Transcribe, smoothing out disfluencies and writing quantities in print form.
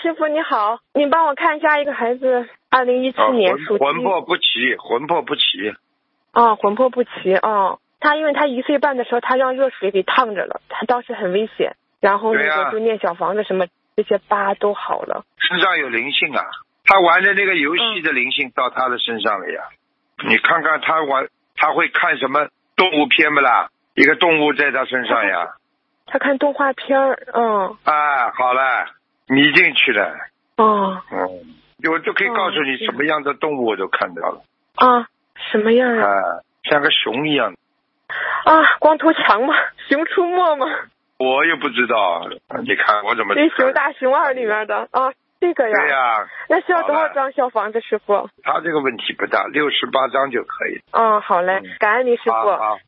师傅你好，你帮我看一下一个孩子，2017年属鸡。 魂魄不齐，魂魄不齐。 哦，魂魄不齐哦。他因为他1岁半的时候，他让热水给烫着了，他当时很危险。然后那个就念小房子什么这些疤都好了。 身上有灵性啊，他玩的那个游戏的灵性到他的身上了呀。你看看他会看什么动物片不啦？一个动物在他身上呀。 他看动画片儿， 啊，好了，迷进去了。 哦。 我就可以告诉你什么样的动物我都看到了。 啊，什么样啊？ 像个熊一样。 啊，光头强吗？熊出没吗？ 我也不知道，你看我怎么？ 这熊大熊2里面的啊，这个呀。 对呀。 那需要多少张小房子，师傅？ 他这个问题不大，68张就可以。 好嘞，感恩你师傅。 好。